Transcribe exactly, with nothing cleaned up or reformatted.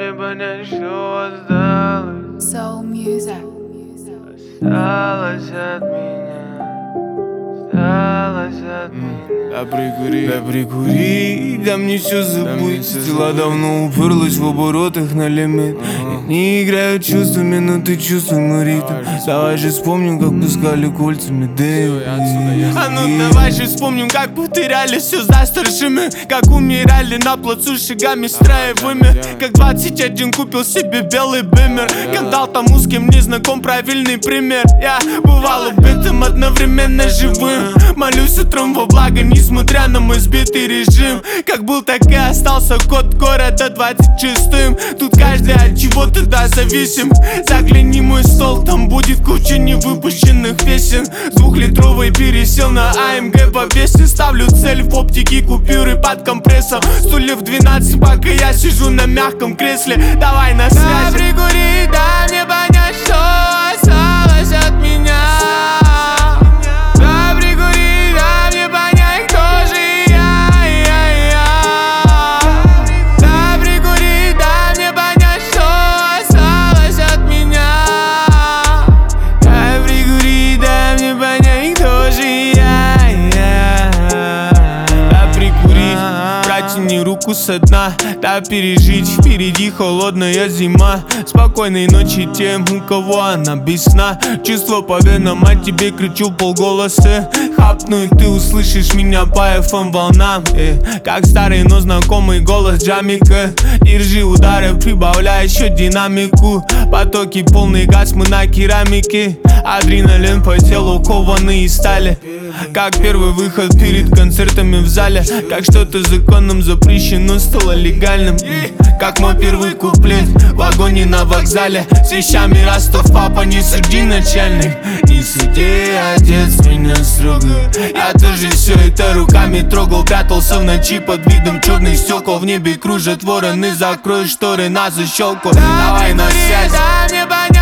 мне понять, что осталось. Soul Music. Осталось от меня, осталось от меня. Да прикури, да прикури, да мне все забыть. Дела давно уперлась в оборотах на лимит. Не играют чувствами, но ты чувствуй мой ритм. Давай же вспомним, как пускали кольцами дым. А ну давай же вспомним, как потеряли все за старшими. Как умирали на плацу шагами строевыми. Как двадцать один купил себе белый бимер. Как дал тому, с кем не знаком, правильный пример. Я бывал убитым, одновременно живым. Молюсь утром во благо, несмотря на мой сбитый режим. Как был, так и остался код города двадцать шестым. Тут каждый от чего-то да зависим. Загляни мой стол, там будет куча невыпущенных песен. С двухлитровой пересел на АМГ по песне. Ставлю цель в оптике, купюры под компрессом. Стульев двенадцать, пока я сижу на мягком кресле. Давай на связь. Да прикури, дай мне понять, что осталось от меня. Протяни руку со дна, да пережить. Впереди холодная зима. Спокойной ночи тем, у кого она без сна. Чувство по венам, а тебе кричу полголоса. Хапну и ты услышишь меня по эф эм волнам, э. Как старый, но знакомый голос Джамика. Держи удары, прибавляй еще динамику. Потоки полный газ, мы на керамике. Адреналин по телу, кованый из стали. Как первый выход перед концертами в зале. Как что-то законом запрещено стало легальным. Как мой первый куплет в вагоне на вокзале. С вещами Ростов, папа, не суди начальник. Не суди, отец меня строго. Я тоже все это руками трогал. Прятался в ночи под видом черных стекол. В небе кружат вороны, закрой шторы на защелку. Давай на связь.